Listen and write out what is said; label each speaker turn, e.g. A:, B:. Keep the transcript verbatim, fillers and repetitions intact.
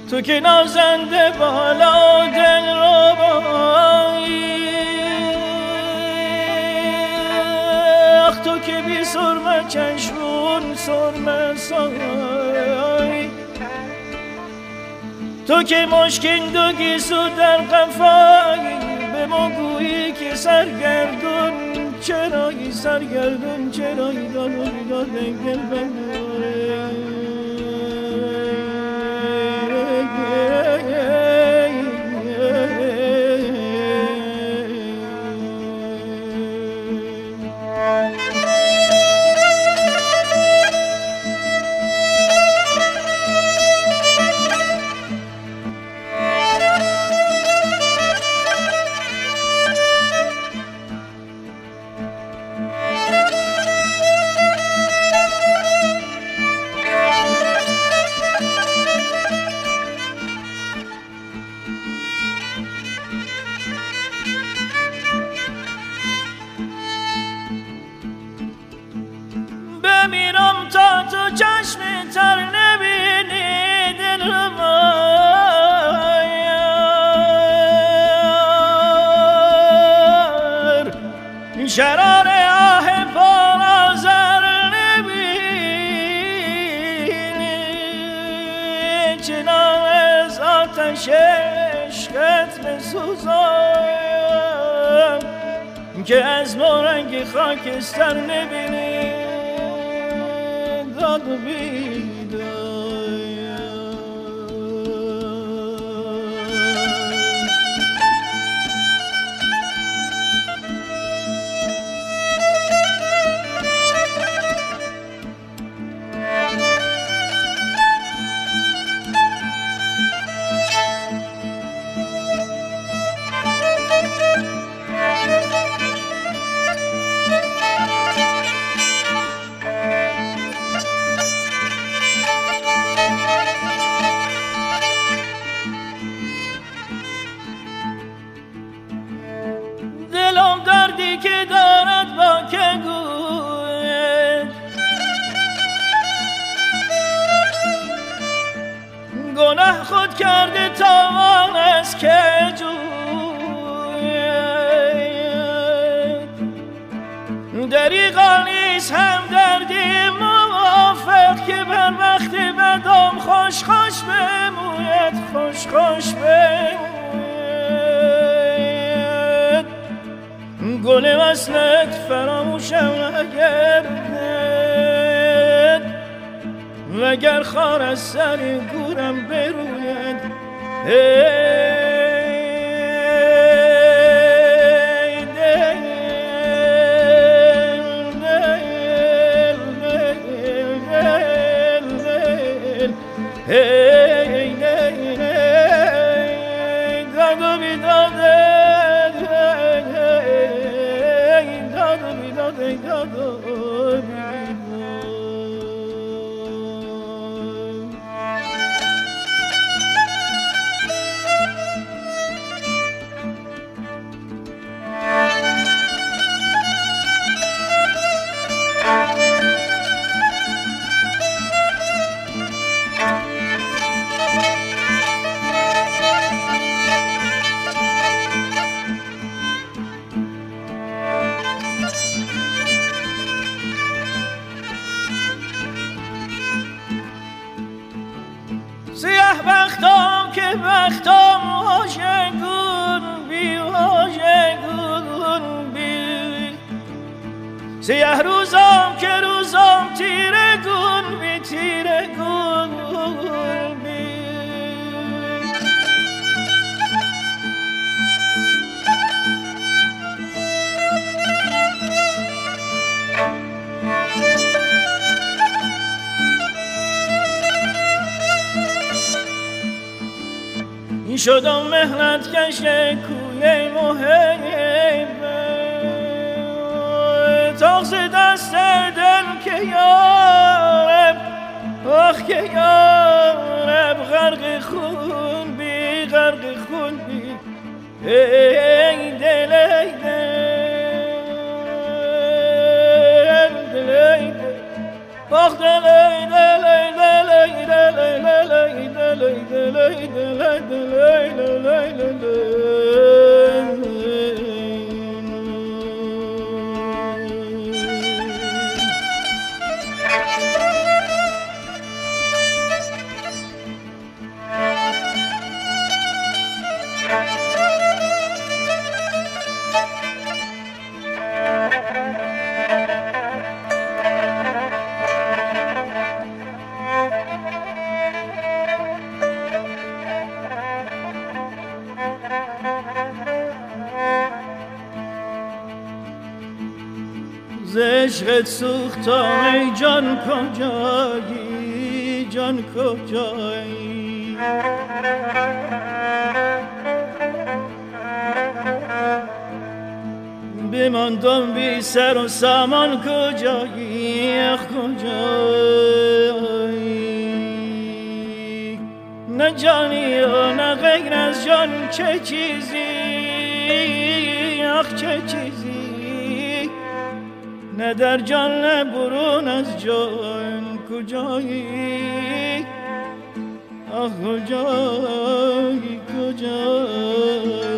A: تو که نازنده بالا دل ربایی، آخ تو که بی سرمه چشمون سرمه سایی، تو که مشکین دو گیسو در قفایی، به ما گویی که سرگردون چرایی، سرگردون چرایی، دادوی داده گل بنداره. بمیرم تا تو چشم تر نبینی دل مایر، شرار آه پر آذر نبینی، چنان از آتش عشقت بسوزم که از نورنگ خاکستر نبینی داد بیدایم. دلم دردی که دارد با که گوید، گناه خود کرده تاوان است که جوید، دریغا نیست هم دردی موافق که بر وقت بدم خوش خوش بموید، خوش خوش بموید. گل وصلت فراموشم نگردد، وگر خار از سر گورم بروید. ای دل دل ای دل داد و بیداده داد و سیاه بختم که بختم واژگون بی واژگون بی، سیاه روزم که روزم تیره گون بی تیره گون بی. شدم مهنت کش کوی محبه، تاغز دست دل که یارب، آخ که یارب غرق خون بی غرق خون بی. ای دل ای دل دل ای دل آخ دل ای دل ای دل ای دل ای دل ای دل عشقت سوختم ای جان کجایی جان کجایی بماندم بی سر و سامان کجایی اخ کجایی نه جانی و نه غیر از جان چه چیزی اخ چه چیزی نه در جان نه برون از جان کجایی آه کجایی کجایی